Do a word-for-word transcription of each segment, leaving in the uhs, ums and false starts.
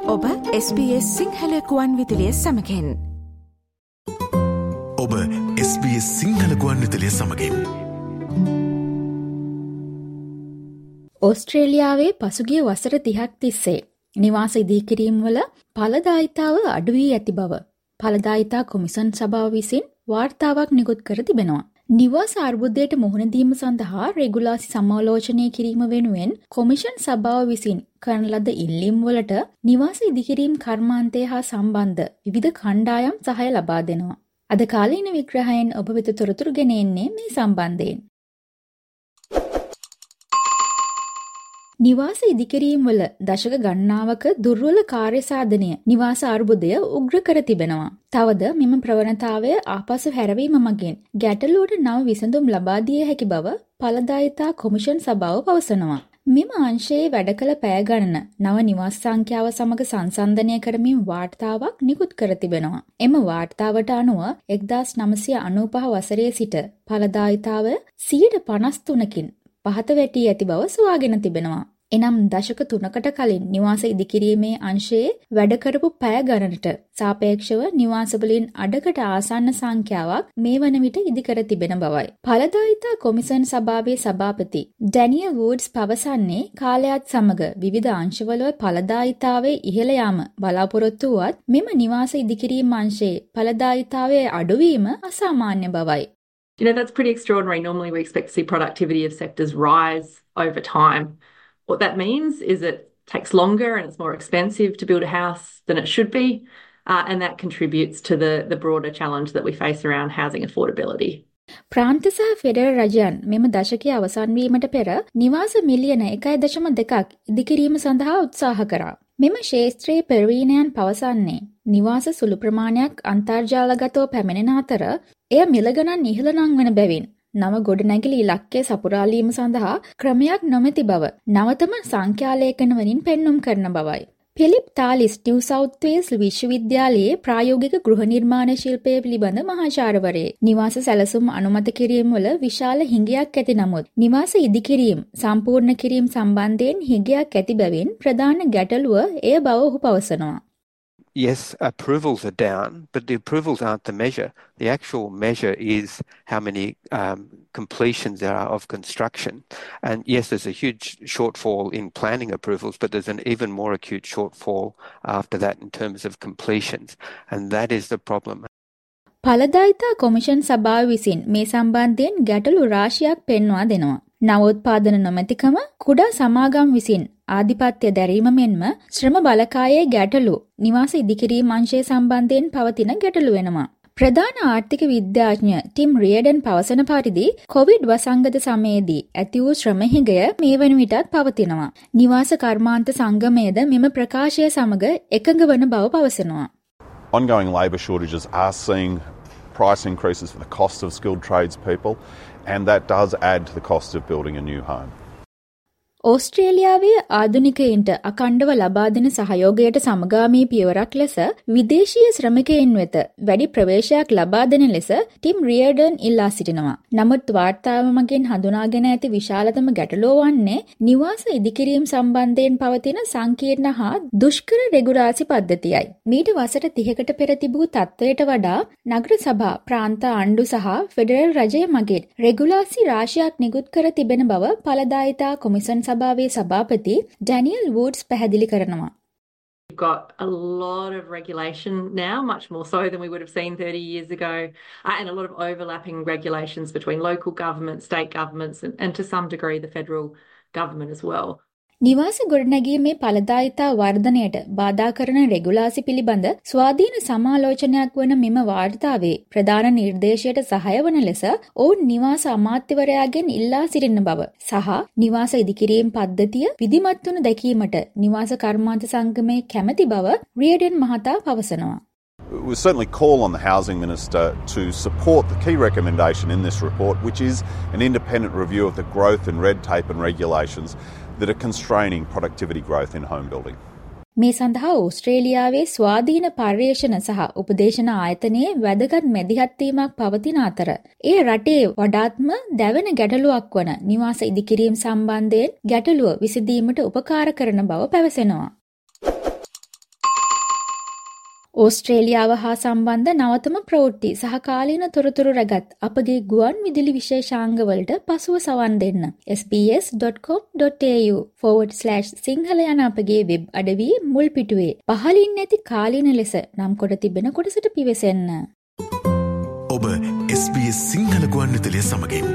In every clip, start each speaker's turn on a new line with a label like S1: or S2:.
S1: ඔබ S B S Sinhala ගුවන් විදුලිය සමගින්.
S2: ඔබ එස් බී එස් සිංහල ගුවන් විදුලිය සමගින්.
S3: ඕස්ට්‍රේලියාවේ පසුගිය වසර තිහක් තිස්සේ නිවාස ඉදිකිරීම් වල ඵලදායිතාව අඩු වී ඇති බව ඵලදායිතා කොමිසම් සභාව විසින් වාර්තාවක් නිකුත් කර තිබෙනවා. නිවාස අර්බුදයට මුහුණ දීම සඳහා රෙගුලාසි සමාලෝචනය කිරීම වෙනුවෙන් කොමිෂන් සභාව විසින් කරන ලද ඉල්ලීම් වලට නිවාස ඉදිකිරීම් කර්මාන්තය හා සම්බන්ධ විවිධ කණ්ඩායම් සහාය ලබා දෙනවා. අද කාලීන විග්‍රහයෙන් ඔබ වෙත තොරතුරු ගෙන එන්නේ මේ සම්බන්ධයෙන්. නිවාස ඉදිකිරීම් වල දශක ගණනාවක දුර්වල කාර්ය සාධනය නිවාස අර්බුදය උග්‍ර කර තිබෙනවා. තවද මෙම ප්‍රවණතාවය ආපසු හැරවීම මගින් ගැටලුවට නව විසඳුම් ලබා දිය හැකි බව ඵලදායිතා කොමිෂන් සභාව පවසනවා. මෙම අංශයේ වැඩ කළ පැය ගණන නව නිවාස සංඛ්‍යාව සමග සංසන්දනය කරමින් වාර්තාවක් නිකුත් කර තිබෙනවා. එම වාර්තාවට අනුව එක්දාස් නවසිය අනූපහ වසරේ සිට ඵලදායිතාව සියයට පනස් තුනකින් පහත වැටී ඇති බව සොයාගෙන තිබෙනවා. එනම් දශක තුනකට කලින් නිවාස ඉදිකිරීමේ අංශයේ වැඩ කරපු පැය ගණනට සාපේක්ෂව නිවාසවලින් අඩකට ආසන්න සංඛ්‍යාවක් මේ වන විට ඉදිකර තිබෙන බවයි. ඵලදායිතා කොමිසම් සභාවේ සභාපති ඩැනියල් වුඩ්ස් පවසන්නේ කාලයත් සමග විවිධ අංශවල ඵලදායිතාවේ ඉහළ යාම බලාපොරොත්තු වුවත් මෙම නිවාස ඉදිකිරීම් අංශයේ ඵලදායිතාවේ අඩුවීම අසාමාන්‍ය බවයි.
S4: You know, that's pretty extraordinary. Normally we expect to see productivity of sectors rise over time. What that means is it takes longer and it's more expensive to build a house than it should be, uh, and that contributes to the, the broader challenge that we face around housing affordability.
S3: ප්‍රාන්ත සහ federal රජයන් මෙම දශකයේ අවසන් වීමට පෙර නිවාස මිලියන එකයි දශම දෙකක් ඉදිකිරීම සඳහා උත්සාහ කරා. මෙම ශේත්‍රයේ පෙරවීනයන් පවසන්නේ නිවාස සුළු ප්‍රමාණයක් අන්තර්ජාලගතව පැමිණෙන අතර එය මිල ගණන් ඉහළ නංවන බැවින් නව ගොඩනැගිලි ඉලක්කය සපුරාලීම සඳහා ක්‍රමයක් නොමැති බව නවතම සංඛ්‍යාලේඛන වලින් පෙන්눔 කරන බවයි. Philip Thalis New South Wales විශ්වවිද්‍යාලයේ ප්‍රායෝගික ගෘහ නිර්මාණ ශිල්පය පිළිබඳ මහාචාර්යවරයෙක්. නිවාස සැලසුම් අනුමත කිරීම වල විශාල හිඟයක් ඇති නමුත් නිවාස ඉදිකිරීම සම්පූර්ණ කිරීම සම්බන්ධයෙන් හිඟයක් ඇති බැවින් ප්‍රධාන ගැටලුව එය බව ඔහු පවසනවා.
S5: Yes, approvals are down, but the approvals aren't the measure. The actual measure is how many um, completions there are of construction. And yes, there's a huge shortfall in planning approvals, but there's an even more acute shortfall after that in terms of completions. And that is the problem.
S3: ඵලදායිතා commission සභාව විසින් මේ සම්බන්ධයෙන් ගැටලු රාශියක් පෙන්වා දෙනවා. නවෝත්පාදන නොමැතිකම, කුඩා සමාගම් විසින් ආධිපත්‍ය දැරීම මෙන්ම ශ්‍රම බලකායේ ගැටලු නිවාස ඉදිකිරීම අංශය සම්බන්ධයෙන් පවතින ගැටලු වෙනවා. ප්‍රධාන ආර්ථික විද්‍යාඥ ටිම් රියඩන් පවසන පරිදි කොවිඩ් වසංගත සමයේදී ඇති වූ ශ්‍රම හිඟය මේ වන විටත් පවතිනවා. නිවාස කර්මාන්ත සංගමයේද මෙම ප්‍රකාශය සමග එකඟ වන බව පවසනවා.
S6: Ongoing labour shortages are seeing price increases for the cost of skilled tradespeople, and that does add to the cost of building a new home.
S3: ඕස්ට්‍රේලියාවේ ආධුනිකයින්ට අඛණ්ඩව ලබා දෙන සහයෝගයට සමගාමී පියවරක් ලෙස විදේශීය ශ්‍රමිකයින් වෙත වැඩි ප්‍රවේශයක් ලබා දෙන ලෙස ටිම් රියඩන් ඉල්ලා සිටිනවා. නමුත් වාර්තාව මගින් හඳුනාගෙන ඇති විශාලතම ගැටලුව වන්නේ නිවාස ඉදිකිරීම සම්බන්ධයෙන් පවතින සංකීර්ණ හා දුෂ්කර රෙගුලාසි පද්ධතියයි. මීට වසර තිහකට පෙර තිබූ තත්ත්වයට වඩා නගර සභා, ප්‍රාන්ත ආණ්ඩු සහ ෆෙඩරල් රජය මගින් රෙගුලාසි රාශියක් නිකුත් කර තිබෙන බව ඵලදායිතා කොමිසම් සභාවේ සභාපති ඩැනියල් වුඩ්ස් පැහැදිලි කරනවා.
S4: We've got a lot of regulation now, much more so than we would have seen thirty years ago, uh, and a lot of overlapping regulations between local governments, state governments, and, and to some degree the federal government as well.
S3: නිවාස ගොඩනැගීමේ ඵලදායිතා වර්ධනයට බාධා කරන රෙගුලාසි පිළිබඳ ස්වාධීන සමාලෝචනයක් වන මෙම වාර්තාවේ ප්‍රධාන නිර්දේශයට සහාය වන ලෙස ඔවුන් නිවාස අමාත්‍යවරයාගෙන් ඉල්ලා සිටින බව සහ නිවාස ඉදිකිරීම් පද්ධතිය විධිමත් වනු දැකීමට නිවාස කර්මාන්ත සංගමයේ කැමැති බව රියඩන් මහතා පවසනවා.
S6: We certainly call on the Housing Minister to support the key recommendation in this report, which is an independent review of the growth in red tape and regulations that are constraining productivity growth in home building.
S3: මේ සඳහා ඕස්ට්‍රේලියාවේ ස්වාධීන පර්යේෂණ සහ උපදේශන ආයතනයේ වැදගත් මැදිහත්වීමක් පවතින අතර ඒ රටේ වඩාත්ම දැවෙන ගැටලුවක් වන නිවාස ඉදිකිරීම සම්බන්ධයෙන් ගැටලුව විසඳීමට උපකාර කරන බව පැවසෙනවා. ඕස්ට්‍රේලියාව හා සම්බන්ධ නවතම ප්‍රවෘත්ති සහ කාලීන තොරතුරු රැගත් අපගේ ගුවන් විදුලි විශේෂාංගවලට පසුව සවන් දෙන්න. S B S dot com dot A U forward slash Sinhala යන අපගේ වෙබ් අඩවියේ මුල් පිටුවේ පහළින් නැති කාලීන ලෙස නම් කොට තිබෙන කොටසට පිවිසෙන්න.
S2: ඔබ එස් බී එස් සිංහල ගුවන් විදුලිය සමගින්.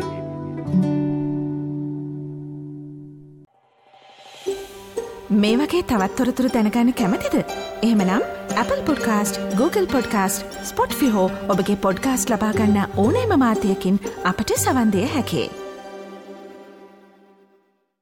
S1: මේ වගේ තවත් තොරතුරු දැනගන්න කැමතිද? එහෙමනම් Apple Podcast, Google Podcast, Spotify හෝ ඔබගේ පොඩ්කාස්ට් ලබා ගන්න ඕනෑම මාධ්‍යයකින් අපට සවන් දෙන්න හැකියි.